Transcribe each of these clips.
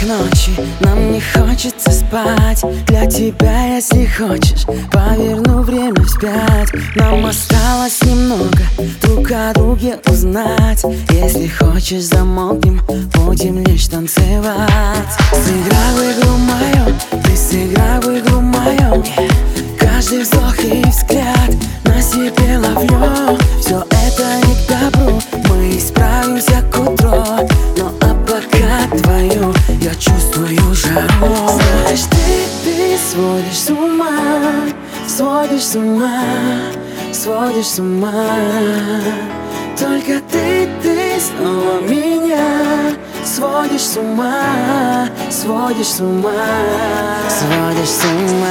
к ночи, нам не хочется спать. Для тебя, если хочешь, поверну время вспять. Нам осталось немного друг о друге узнать. Если хочешь, замолкнем, будем лишь танцевать. Сыграй в игру мою, ты сыграй в игру мою. Каждый вздох и взгляд на себе ловлю. Все это не к добру, мы исправимся к утру. Но а пока твою я чувствую жару. Знаешь, ты сводишь с ума, сводишь с ума, сводишь с ума. Только ты снова меня сводишь с ума, сводишь с ума, сводишь с ума.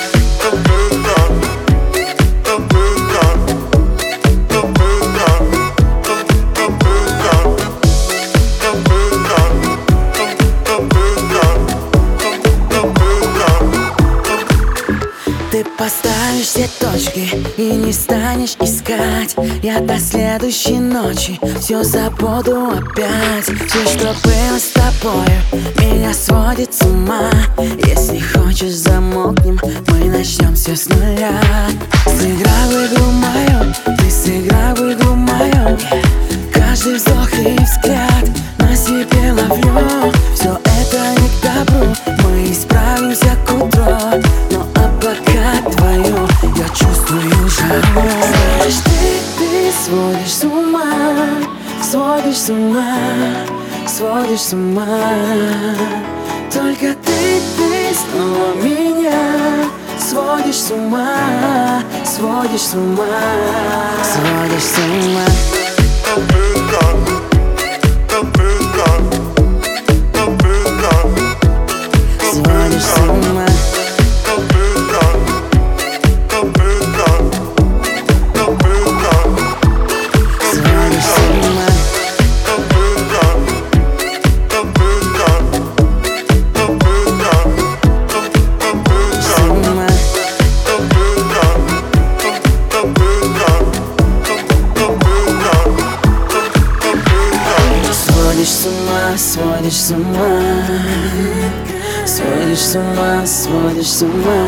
Ты поставишь все точки и не станешь искать. Я до следующей ночи все забуду опять. Все, что было с тобою, меня сводит с ума. Если хочешь, замолкнем, мы начнем все с нуля. Сыграй в игру мою, ты сыграй в игру мою. Каждый вздох и взгляд на себе ловлю. Все это не к добру, мы исправимся к утру. Но пока твою я чувствую жару. Знаешь, ты сводишь с ума, сводишь с ума, сводишь с ума. Только ты снова меня сводишь с ума, сводишь с ума, сводишь с ума. Сводишь с ума. Сводишь с ума, сводишь с ума, сводишь с ума,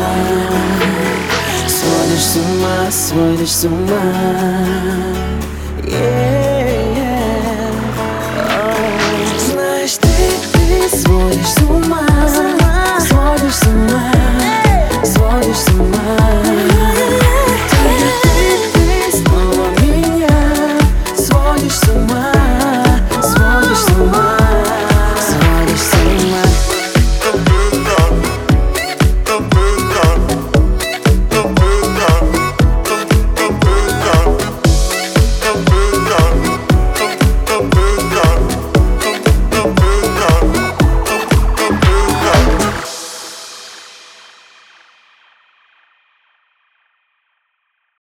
сводишь с ума, сводишь с ума, yeah.